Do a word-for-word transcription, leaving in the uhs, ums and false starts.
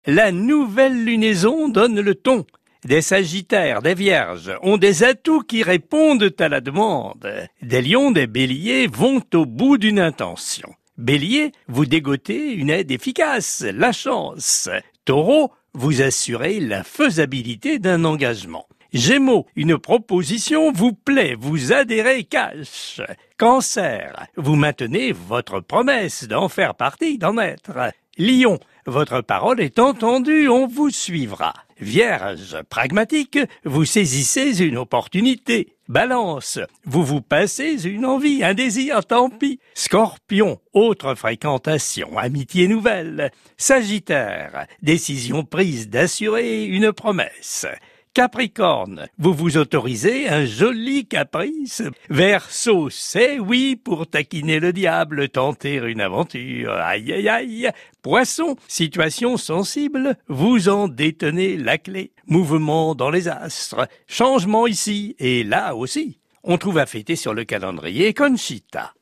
La nouvelle lunaison donne le ton. Des sagittaires, des vierges ont des atouts qui répondent à la demande. Des lions, des béliers vont au bout d'une intention. Bélier, vous dégotez une aide efficace, la chance. Taureau, vous assurez la faisabilité d'un engagement. Gémeaux, une proposition vous plaît, vous adhérez cash. Cancer, vous maintenez votre promesse d'en faire partie, d'en être. Lion, votre parole est entendue, on vous suivra. Vierge, pragmatique, vous saisissez une opportunité. Balance, vous vous passez une envie, un désir, tant pis. Scorpion, autre fréquentation, amitié nouvelle. Sagittaire, décision prise d'assurer une promesse. Capricorne, vous vous autorisez un joli caprice. Verseau, c'est oui pour taquiner le diable, tenter une aventure. Aïe aïe aïe. Poisson, situation sensible, vous en détenez la clé. Mouvement dans les astres, changement ici et là aussi. On trouve à fêter sur le calendrier Conchita.